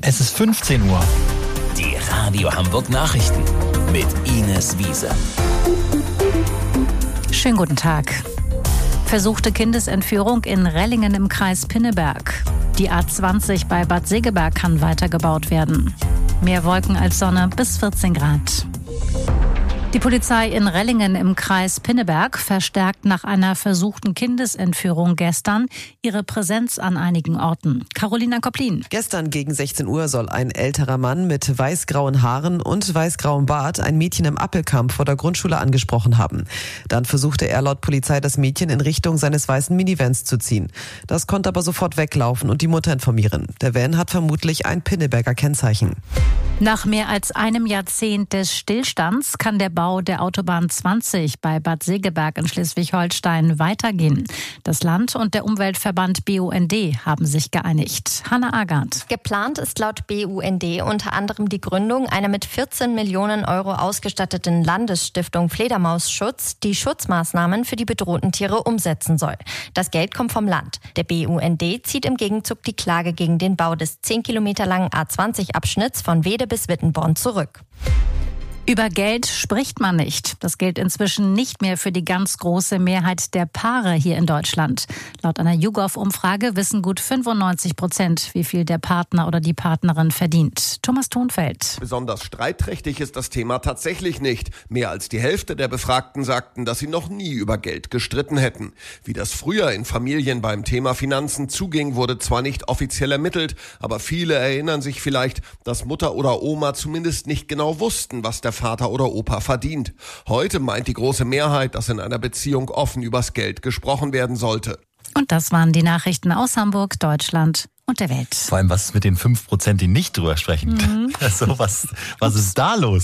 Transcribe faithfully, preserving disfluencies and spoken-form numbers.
Es ist fünfzehn Uhr. Die Radio Hamburg Nachrichten mit Ines Wiese. Schönen guten Tag. Versuchte Kindesentführung in Rellingen im Kreis Pinneberg. Die A zwanzig bei Bad Segeberg kann weitergebaut werden. Mehr Wolken als Sonne bis vierzehn Grad. Die Polizei in Rellingen im Kreis Pinneberg verstärkt nach einer versuchten Kindesentführung gestern ihre Präsenz an einigen Orten. Carolina Koplin. Gestern gegen sechzehn Uhr soll ein älterer Mann mit weißgrauen Haaren und weißgrauem Bart ein Mädchen im Appelkamp vor der Grundschule angesprochen haben. Dann versuchte er laut Polizei das Mädchen in Richtung seines weißen Minivans zu ziehen. Das konnte aber sofort weglaufen und die Mutter informieren. Der Van hat vermutlich ein Pinneberger Kennzeichen. Nach mehr als einem Jahrzehnt des Stillstands kann der Bau der Autobahn zwanzig bei Bad Segeberg in Schleswig-Holstein weitergehen. Das Land und der Umweltverband B U N D haben sich geeinigt. Hanna Agard. Geplant ist laut B U N D unter anderem die Gründung einer mit vierzehn Millionen Euro ausgestatteten Landesstiftung Fledermausschutz, die Schutzmaßnahmen für die bedrohten Tiere umsetzen soll. Das Geld kommt vom Land. Der B U N D zieht im Gegenzug die Klage gegen den Bau des zehn Kilometer langen A zwanzig Abschnitts von Wede bis Wittenborn zurück. Über Geld spricht man nicht. Das gilt inzwischen nicht mehr für die ganz große Mehrheit der Paare hier in Deutschland. Laut einer YouGov-Umfrage wissen gut fünfundneunzig Prozent, wie viel der Partner oder die Partnerin verdient. Thomas Thonfeld. Besonders streitträchtig ist das Thema tatsächlich nicht. Mehr als die Hälfte der Befragten sagten, dass sie noch nie über Geld gestritten hätten. Wie das früher in Familien beim Thema Finanzen zuging, wurde zwar nicht offiziell ermittelt, aber viele erinnern sich vielleicht, dass Mutter oder Oma zumindest nicht genau wussten, was der Vater oder Opa verdient. Heute meint die große Mehrheit, dass in einer Beziehung offen übers Geld gesprochen werden sollte. Und das waren die Nachrichten aus Hamburg, Deutschland und der Welt. Vor allem, was ist mit den fünf Prozent, die nicht drüber sprechen? Mhm. Also, was, was ist da los?